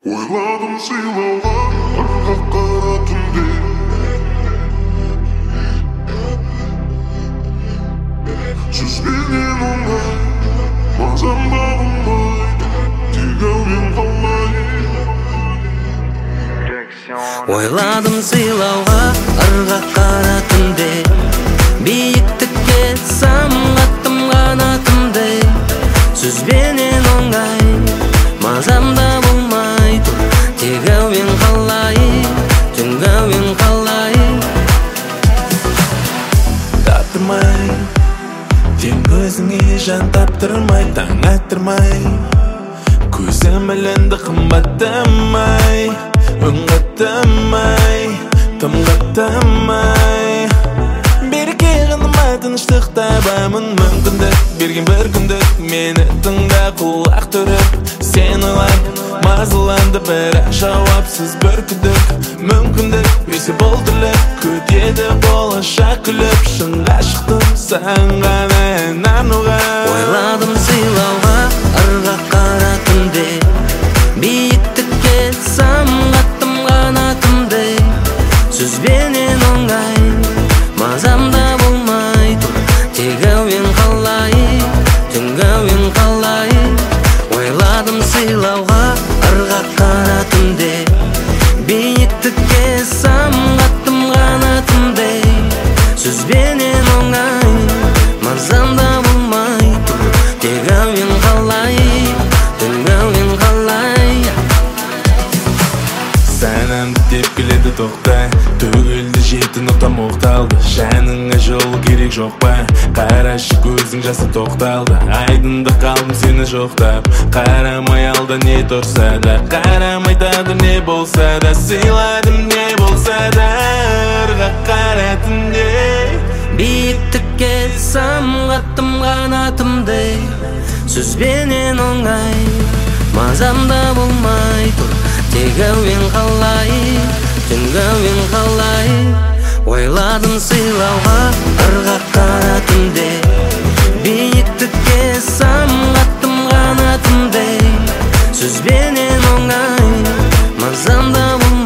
Oyladım sıylağa arka kara tunde Süzbenim onay Mazamda bulmay Tigavim kalmay Oyladım sıylağa arka kara tunde Biyiktikке samgattım kanatımde Süzbenim onay Mazamda bulmay Tigavim kalay Tüngavim kalay Tattırmay Ten gözüne jan taptırmay Taң attırmay Көзім ілінді қымбаттамай Үн қаттамай Тым қаттамай Береке қаныма тыныштық табамын мүмкіндік Берген бір күндік мені тыңда құлақ түріп Сен ойлап мазаланды бірақ жауапсыз бір күдік Мүмкіндік берсе бұл тірлік күтеді болашақ күліп Шынға шықтым саған ғана ән арнауға Ойладым сыйлауға ырғақ қара түнде Биіктікке самғаттым қанатымды Сөзбенен оңай мазамда болмай тұр Тек әуен қалай, түнгі әуен қалай Ойладым сыйлауға ырғақ қара түнде Биіктікке самғаттым қанатымды Сөзбенен оңай мазамда болмай тұр Тек әуен қалай, түнгі әуен қалай Сән әнді тепкіледі тоқта Төгілді жеті нота моқталды Жаныңа жол керек жоқ па Қарашы көзің жасы тоқталды Айдында қалдым сені жоқтап Қарамай алда не тұрса да Қарамай тағдыр не болса да Сыйладым не болса да Ырғақ қара түнде Биіктікке самғаттым қанатымды Сөзбенен оңай мазамда болмай тұр Тек әуен қалай, түнгі әуен қалай Ойладым сыйлауға ырғақ қара түнде Биіктікке самғаттым қанатымды Сөзбенен оңай мазамда болмай